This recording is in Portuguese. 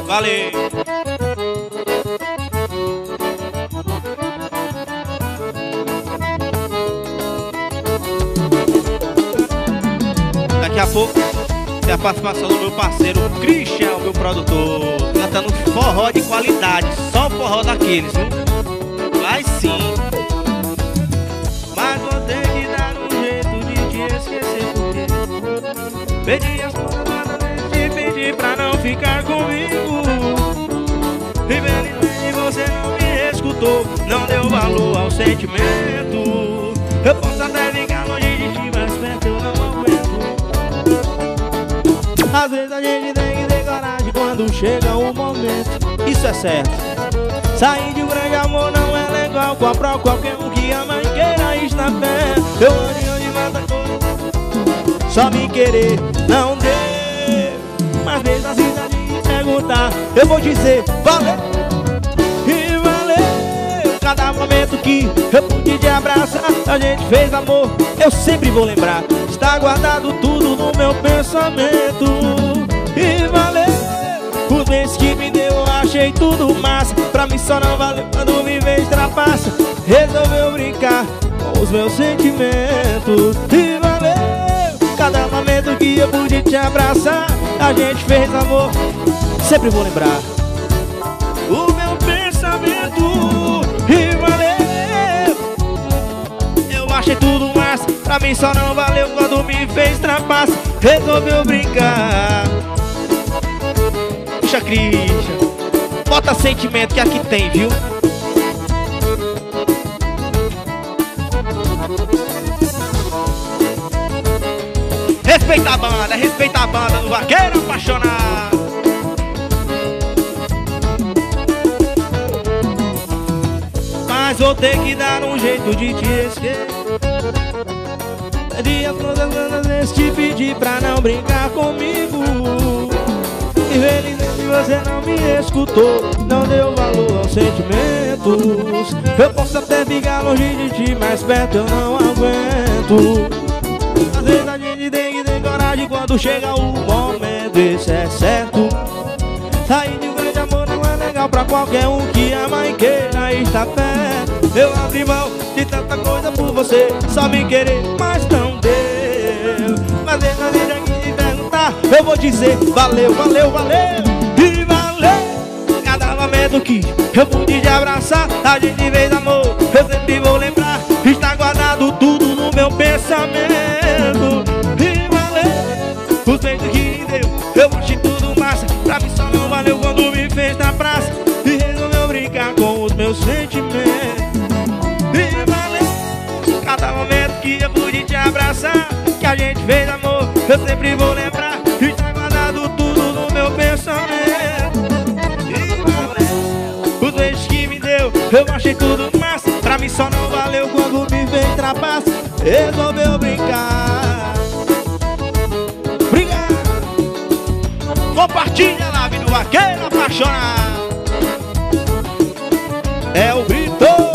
Valeu. Daqui a pouco tem a participação do meu parceiro Christian, meu produtor, cantando forró de qualidade, só o forró daqueles, viu? Vai sim. Mas vou ter que dar um jeito de te esquecer, porque perdi as palavras, te pedi pra não ficar comigo. Infelizmente você não me escutou, não deu valor ao sentimento. Eu posso até ficar longe de ti, mas perto eu não aguento. Às vezes a gente tem que ter coragem quando chega o momento. Isso é certo. Sair de um grande amor não é legal. Pra qualquer um que ama e queira estar perto. Eu ando de mata coisa, só me querer não deu. Mas mesmo assim se a gente perguntar, eu vou dizer valeu. E valeu cada momento que eu pude te abraçar. A gente fez amor, eu sempre vou lembrar. Está guardado tudo no meu pensamento. E valeu os beijos que me deu, eu achei tudo massa. Pra mim só não valeu quando me fez trapaça. Resolveu brincar com os meus sentimentos. E valeu cada momento que eu pude te abraçar. A gente fez amor, sempre vou lembrar o meu pensamento. E valeu, eu achei tudo massa. Pra mim só não valeu quando me fez trapaça. Resolveu brincar. Puxa, Christian, bota sentimento que aqui tem, viu? Respeita a banda do Vaqueiro Apaixonado. Mas vou ter que dar um jeito de te esquecer. Perdi as todas vezes te pedi pra não brincar comigo. Infelizmente você não me escutou, não deu valor aos sentimentos. Eu posso até ficar longe de ti, mas perto eu não aguento. Às vezes a gente tem que ter coragem quando chega o momento, isso é certo. Sair de um grande amor não é legal pra qualquer um que ama e queira estar perto. Eu abri mão de tanta coisa por você, só me querer, mas não deu. Mas mesmo a vida aqui te perguntar, eu vou dizer valeu, valeu, valeu. E valeu cada momento que eu pude te abraçar. A gente fez amor, eu sempre vou lembrar. Está guardado tudo no meu pensamento. E valeu os beijos que deu, eu achei tudo massa. Pra mim só não valeu quando me fez na praça. E resolveu brincar com os meus sentimentos. E valeu cada momento que eu pude te abraçar. Que a gente fez amor, eu sempre vou lembrar. Está guardado tudo no meu pensamento. E valeu os beijos que me deu, eu achei tudo massa. Pra mim só não valeu quando me fez trapaça. Resolveu brincar. Obrigado. Compartilha a live do Vaqueiro Apaixonado. É o grito.